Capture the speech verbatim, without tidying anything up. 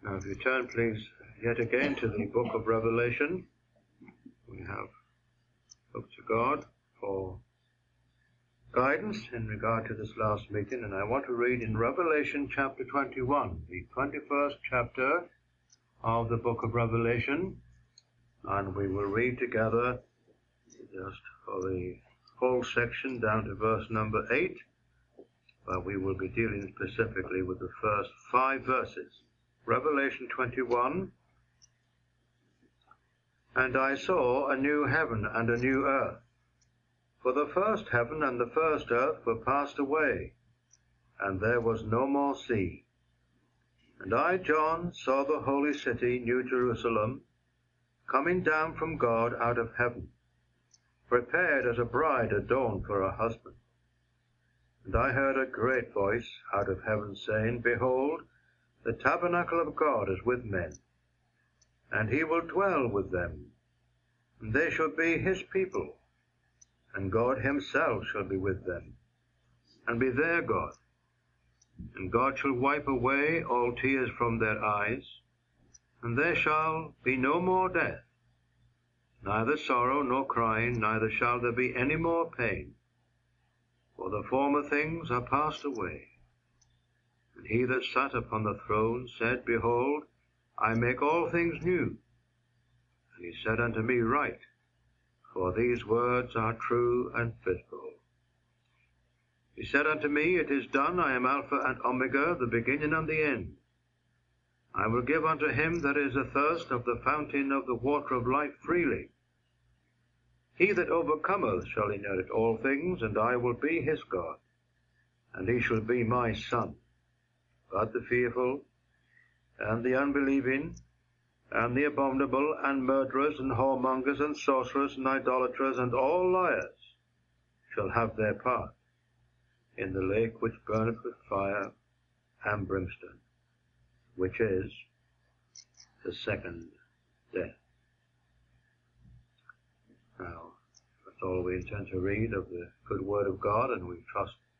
Now, if you turn, please, yet again to the book of Revelation, we have looked to God for guidance in regard to this last meeting, and I want to read in Revelation chapter twenty-one, the twenty-first chapter of the book of Revelation, and we will read together just for the whole section down to verse number eight, where we will be dealing specifically with the first five verses. Revelation twenty-one, and I saw a new heaven and a new earth, for the first heaven and the first earth were passed away, and there was no more sea. And I, John, saw the holy city, New Jerusalem, coming down from God out of heaven, prepared as a bride adorned for her husband. And I heard a great voice out of heaven saying, Behold, the tabernacle of God is with men, and he will dwell with them, and they shall be his people, and God himself shall be with them, and be their God. And God shall wipe away all tears from their eyes, and there shall be no more death, neither sorrow nor crying, neither shall there be any more pain, for the former things are passed away. And he that sat upon the throne said, Behold, I make all things new. And he said unto me, Write, for these words are true and faithful. He said unto me, It is done, I am Alpha and Omega, the beginning and the end. I will give unto him that is athirst of the fountain of the water of life freely. He that overcometh shall inherit all things, and I will be his God, and he shall be my son. But the fearful, and the unbelieving, and the abominable, and murderers, and whoremongers, and sorcerers, and idolaters, and all liars shall have their part in the lake which burneth with fire and brimstone, which is the second death. Now, that's all we intend to read of the good word of God, and we trust